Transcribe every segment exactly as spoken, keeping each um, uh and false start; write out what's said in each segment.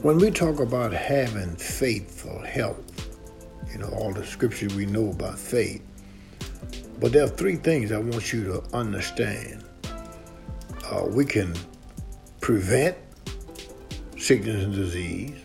When we talk about having faith for health, you know, all the scriptures we know about faith, but there are three things I want you to understand. Uh, we can prevent sickness and disease.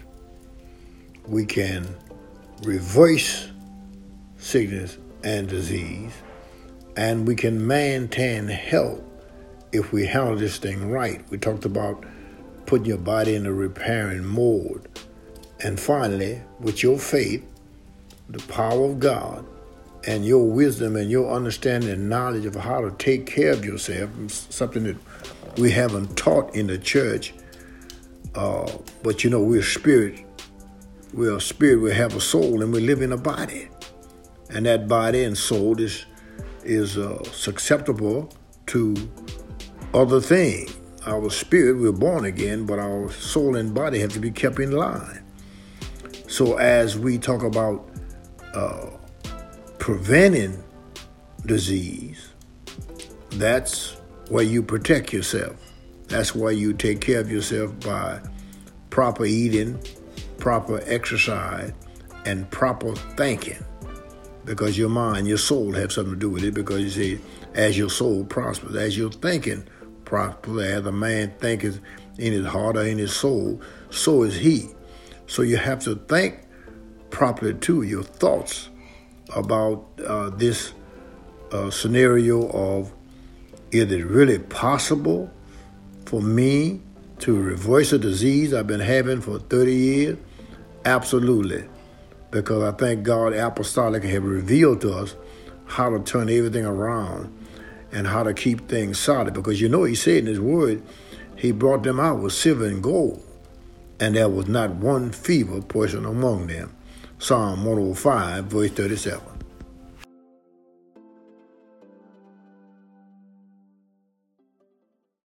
We can reverse sickness and disease. And we can maintain health if we handle this thing right. We talked about putting your body in a repairing mode. And finally, with your faith, the power of God, and your wisdom and your understanding and knowledge of how to take care of yourself, something that we haven't taught in the church. Uh, but you know, we're spirit. We're a spirit. We have a soul, and we live in a body. And that body and soul is is uh, susceptible to other things. Our spirit, we're born again, but our soul and body have to be kept in line. So as we talk about uh, preventing disease, that's where you protect yourself. That's why you take care of yourself by proper eating, proper exercise, and proper thinking. Because your mind, your soul have something to do with it. Because you see, as your soul prospers, as your thinking prospers, as a man thinketh in his heart or in his soul, so is he. So you have to think properly too. Your thoughts about uh, this uh, scenario of, is it really possible for me to reverse a disease I've been having for thirty years? Absolutely. Because I think God apostolic have revealed to us how to turn everything around and how to keep things solid. Because you know, he said in his word, he brought them out with silver and gold, and there was not one feeble person among them. Psalm one oh five, verse thirty-seven.